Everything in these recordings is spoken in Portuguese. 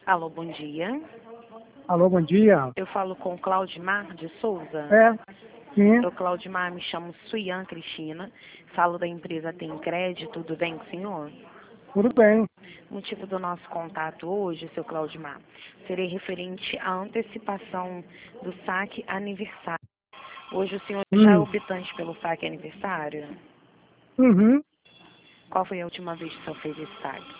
Alô, bom dia. Alô, bom dia. Eu falo com Claudimar de Souza. Sim, Eu, Claudimar, me chamo Suian Cristina. Falo da empresa Tem Crédito. Tudo bem com o senhor? tudo bem. O motivo do nosso contato hoje, seu Claudimar, seria referente à antecipação do saque aniversário. Hoje o senhor já é optante pelo saque aniversário? Uhum. Qual foi a última vez que o senhor fez esse saque?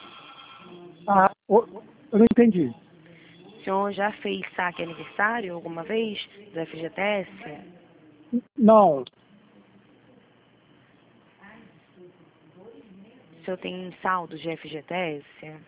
Eu não entendi. O senhor já fez saque aniversário alguma vez do FGTS? Não. O senhor tem saldo de FGTS?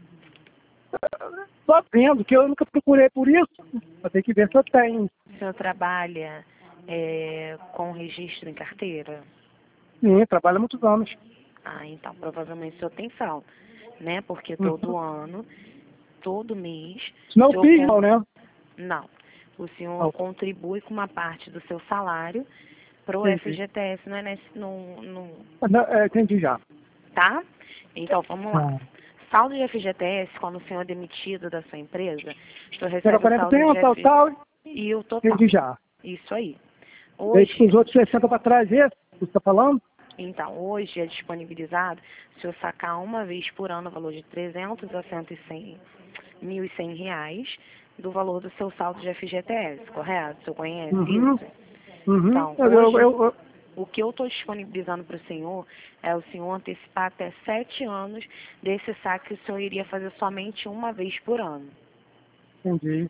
Só vendo que eu nunca procurei por isso. Eu tenho que ver se eu tenho. O senhor trabalha com registro em carteira? Sim, trabalho há muitos anos. Ah, então provavelmente o senhor tem saldo, né? Porque Uhum. todo ano, todo mês... Não o senhor fiz, não, né? Não. O senhor Não. contribui com uma parte do seu salário para o Entendi. FGTS, não é Entendi já. tá? Então, vamos lá. Ah. Saldo de FGTS, quando o senhor é demitido da sua empresa, o senhor Pega recebe o 40 saldo de tempo, tal. e o total. Entendi já. Isso aí. Deixa que Hoje, os outros 60 para trás, esse que você está falando? então, hoje é disponibilizado, se eu sacar uma vez por ano o valor de 300 a 1.100 reais do valor do seu saldo de FGTS, correto? O senhor conhece Uhum. isso? Uhum. Então, Eu, hoje, eu, eu, o que eu estou disponibilizando para o senhor é o senhor antecipar até 7 anos desse saque que o senhor iria fazer somente uma vez por ano. entendi.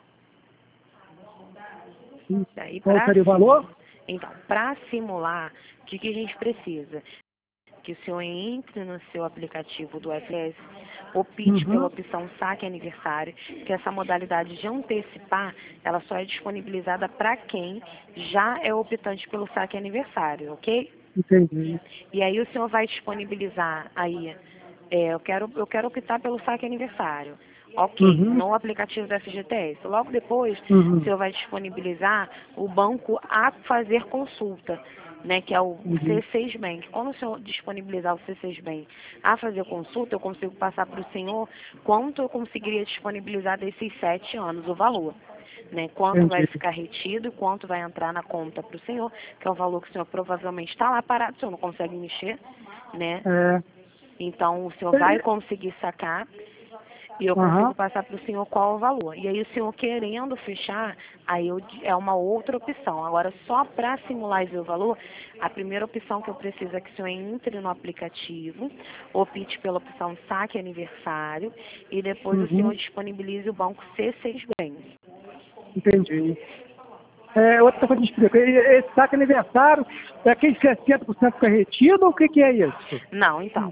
Daí, Qual seria o valor? Então, para simular, o que a gente precisa? Que o senhor entre no seu aplicativo do FS, opte pela opção saque aniversário, que essa modalidade de antecipar, ela só é disponibilizada para quem já é optante pelo saque aniversário, ok? Entendi. E aí o senhor vai disponibilizar aí, eu quero optar pelo saque aniversário. Ok, Uhum. no aplicativo da FGTS. Logo depois, o Uhum. senhor vai disponibilizar o banco a fazer consulta, né, que é o Entendi. C6 Bank. Quando o senhor disponibilizar o C6 Bank a fazer consulta, eu consigo passar para o senhor quanto eu conseguiria disponibilizar desses 7 anos, o valor. Né, quanto vai Entendi. ficar retido e quanto vai entrar na conta para o senhor, que é um valor que o senhor provavelmente está lá parado, o senhor não consegue mexer, né? É. Então o senhor vai conseguir sacar e eu consigo Aham. passar para o senhor qual o valor. E aí o senhor querendo fechar, é uma outra opção. Agora, só para simular e ver o valor, a primeira opção que eu preciso é que o senhor entre no aplicativo, opte pela opção saque aniversário e depois o senhor Uhum. disponibilize o banco C6 Bank. Entendi. Outra coisa que explica, esse saque aniversário é aquele 60% fica retido ou o que é isso? Não, então,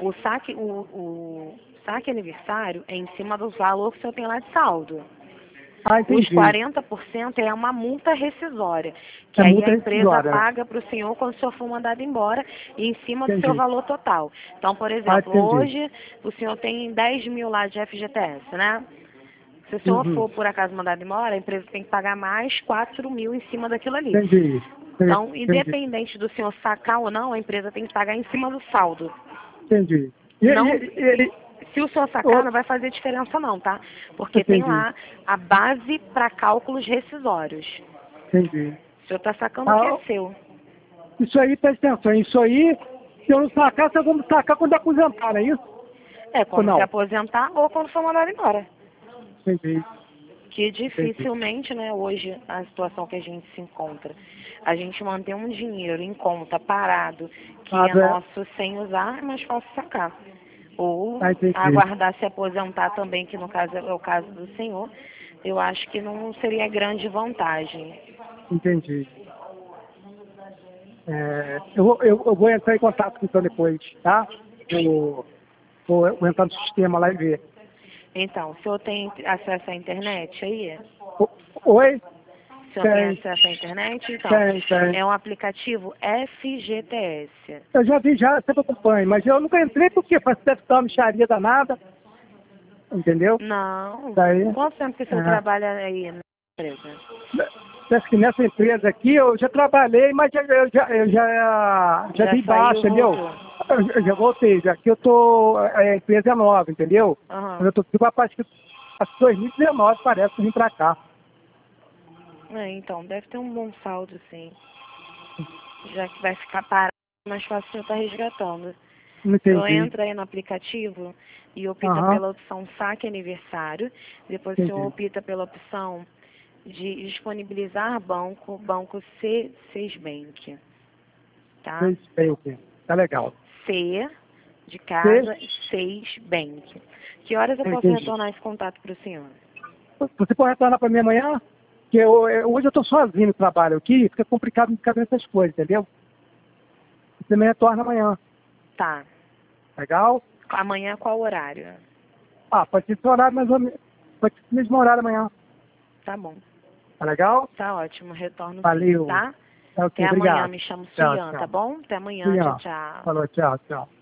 o saque aniversário é em cima do valor que o senhor tem lá de saldo. Ah, Os entendi. 40% é uma multa rescisória, que É aí a multa empresa rescisória, né? paga para o senhor quando o senhor for mandado embora e em cima do seu Entendi. valor total. Então, por Ah, exemplo, entendi. hoje o senhor tem 10 mil lá de FGTS, né? Se o senhor Uhum. for, por acaso, mandado embora, a empresa tem que pagar mais 4 mil em cima daquilo ali. Entendi. Então, Entendi. independente do senhor sacar ou não, a empresa tem que pagar em cima do saldo. Entendi. Não, se o senhor sacar, Oh, não vai fazer diferença não, tá? Porque tem entendi. lá a base para cálculos rescisórios. Entendi. O senhor está sacando o que é Ah, seu. isso aí, presta atenção. Isso aí, se eu não sacar, só vamos sacar quando aposentar, não é isso? É, Ou quando se não? aposentar ou quando for mandado embora. Entendi. Que Entendi. dificilmente, né, hoje, a situação que a gente se encontra, a gente manter um dinheiro em conta parado, que Ah, é nosso sem usar, é mais fácil sacar. Ou entendi. aguardar se aposentar também, que no caso é o caso do senhor, eu acho que não seria grande vantagem. Entendi. Eu vou entrar em contato com o senhor depois, tá? Vou entrar no sistema lá e ver. Então, o senhor tem acesso à internet aí? Oi? O senhor tem Tem, acesso à internet? Então, tem. é um aplicativo FGTS. Eu já vi, já sempre acompanho, mas eu nunca entrei porque deve estar uma mixaria danada, entendeu? Não. Daí, Quanto tempo que o senhor trabalha aí na empresa? parece que nessa empresa aqui eu já trabalhei, mas já Já dei saiu, baixa, entendeu? voltou. Eu já voltei, já que a empresa é nova, entendeu? Aham. Eu tô com a parte que Acho que 2019 parece que eu vim pra cá. Então, deve ter um bom saldo, sim. Já que vai ficar parado, é mais fácil você estar resgatando. Não Então, entendi. entra aí no aplicativo e opta pela opção saque aniversário. Depois você opta pela opção de disponibilizar banco C6 Bank. Tá? Bank. Tá legal. C de casa, 6 Bank. Que horas eu posso retornar esse contato para o senhor? Você pode retornar para mim amanhã? Porque hoje eu estou sozinho no trabalho aqui, fica complicado me ficar vendo essas coisas, entendeu? Você me retorna amanhã. Tá. Legal? Amanhã qual horário? Pode ser esse horário mais ou menos. Pode ser esse mesmo horário amanhã. Tá bom. Tá legal? Tá ótimo, retorno Valeu. sim, tá? Okay, Até amanhã, obrigado. me chamo Tchau, Suyan, tchau. tá bom? Até amanhã, Suyan. tchau, tchau. Falou, tchau, tchau.